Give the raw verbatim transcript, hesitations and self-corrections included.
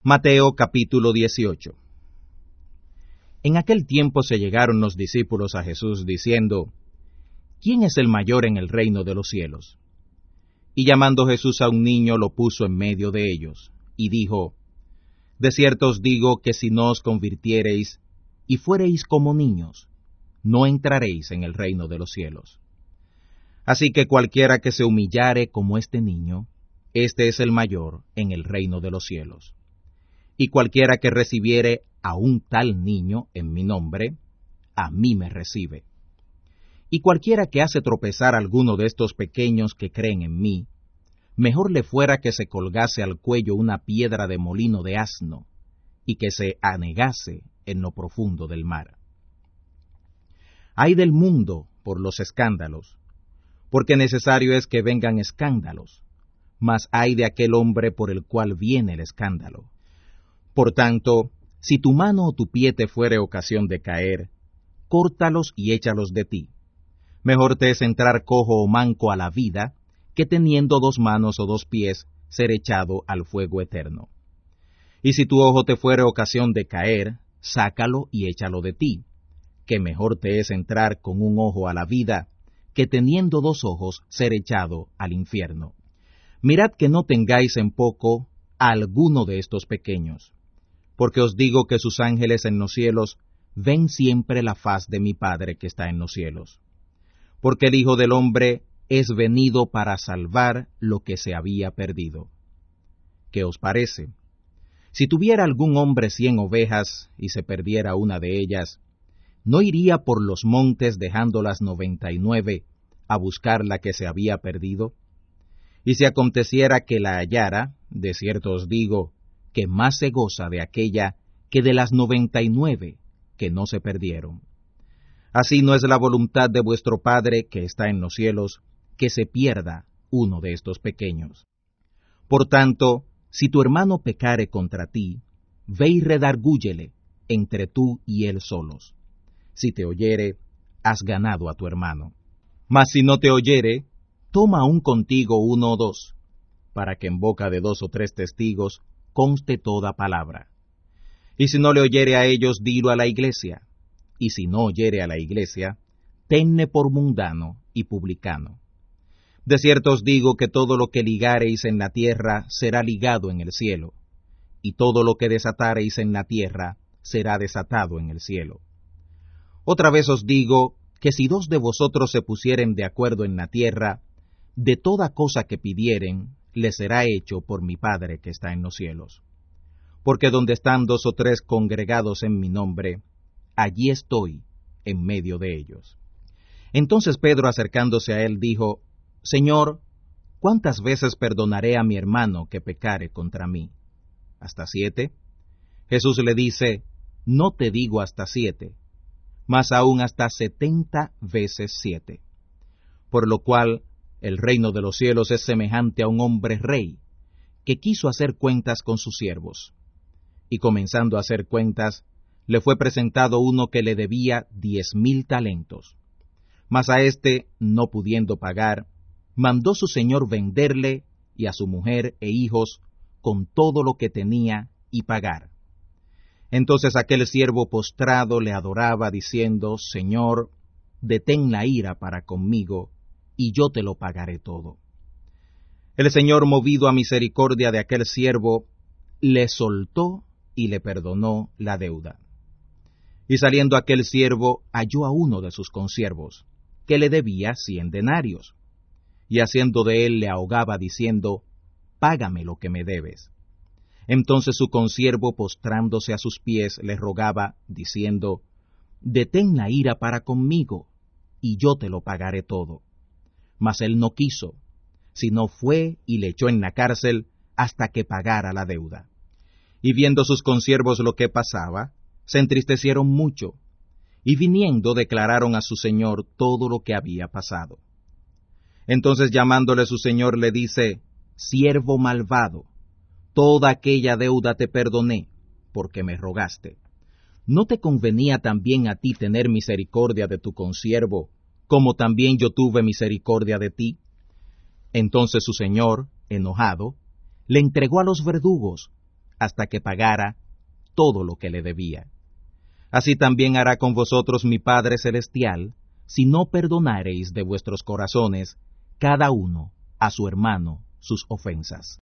Mateo capítulo dieciocho. En aquel tiempo se llegaron los discípulos a Jesús diciendo: ¿Quién es el mayor en el reino de los cielos? Y llamando Jesús a un niño lo puso en medio de ellos, y dijo: De cierto os digo que si no os convirtiereis y fuereis como niños, no entraréis en el reino de los cielos. Así que cualquiera que se humillare como este niño, este es el mayor en el reino de los cielos. Y cualquiera que recibiere a un tal niño en mi nombre, a mí me recibe. Y cualquiera que hace tropezar a alguno de estos pequeños que creen en mí, mejor le fuera que se colgase al cuello una piedra de molino de asno, y que se anegase en lo profundo del mar. Ay del mundo por los escándalos, porque necesario es que vengan escándalos, mas ay de aquel hombre por el cual viene el escándalo. Por tanto, si tu mano o tu pie te fuere ocasión de caer, córtalos y échalos de ti. Mejor te es entrar cojo o manco a la vida, que teniendo dos manos o dos pies, ser echado al fuego eterno. Y si tu ojo te fuere ocasión de caer, sácalo y échalo de ti, que mejor te es entrar con un ojo a la vida, que teniendo dos ojos, ser echado al infierno. Mirad que no tengáis en poco a alguno de estos pequeños, porque os digo que sus ángeles en los cielos ven siempre la faz de mi Padre que está en los cielos. Porque el Hijo del Hombre es venido para salvar lo que se había perdido. ¿Qué os parece? Si tuviera algún hombre cien ovejas y se perdiera una de ellas, ¿no iría por los montes dejando las noventa y nueve a buscar la que se había perdido? Y si aconteciera que la hallara, de cierto os digo, que más se goza de aquella que de las noventa y nueve que no se perdieron. Así no es la voluntad de vuestro Padre que está en los cielos, que se pierda uno de estos pequeños. Por tanto, si tu hermano pecare contra ti, ve y redargúyele entre tú y él solos. Si te oyere, has ganado a tu hermano. Mas si no te oyere, toma aún contigo uno o dos, para que en boca de dos o tres testigos conste toda palabra. Y si no le oyere a ellos, dilo a la iglesia. Y si no oyere a la iglesia, tenle por mundano y publicano. De cierto os digo que todo lo que ligareis en la tierra será ligado en el cielo, y todo lo que desatareis en la tierra será desatado en el cielo. Otra vez os digo que si dos de vosotros se pusieren de acuerdo en la tierra, de toda cosa que pidieren, les será hecho por mi Padre que está en los cielos. Porque donde están dos o tres congregados en mi nombre, allí estoy en medio de ellos. Entonces Pedro, acercándose a él, dijo: Señor, ¿cuántas veces perdonaré a mi hermano que pecare contra mí? ¿Hasta siete? Jesús le dice: No te digo hasta siete, mas aún hasta setenta veces siete. Por lo cual el reino de los cielos es semejante a un hombre rey, que quiso hacer cuentas con sus siervos. Y comenzando a hacer cuentas, le fue presentado uno que le debía diez mil talentos. Mas a éste, no pudiendo pagar, mandó su señor venderle y a su mujer e hijos con todo lo que tenía y pagar. Entonces aquel siervo postrado le adoraba diciendo: Señor, detén la ira para conmigo, y yo te lo pagaré todo. El Señor, movido a misericordia de aquel siervo, le soltó y le perdonó la deuda. Y saliendo aquel siervo, halló a uno de sus consiervos, que le debía cien denarios, y haciendo de él le ahogaba diciendo: Págame lo que me debes. Entonces su consiervo, postrándose a sus pies, le rogaba, diciendo: Detén la ira para conmigo, y yo te lo pagaré todo. Mas él no quiso, sino fue y le echó en la cárcel hasta que pagara la deuda. Y viendo sus consiervos lo que pasaba, se entristecieron mucho, y viniendo declararon a su señor todo lo que había pasado. Entonces llamándole su señor le dice: Siervo malvado, toda aquella deuda te perdoné, porque me rogaste. ¿No te convenía también a ti tener misericordia de tu consiervo, como también yo tuve misericordia de ti? Entonces su señor, enojado, le entregó a los verdugos, hasta que pagara todo lo que le debía. Así también hará con vosotros mi Padre Celestial, si no perdonareis de vuestros corazones cada uno a su hermano sus ofensas.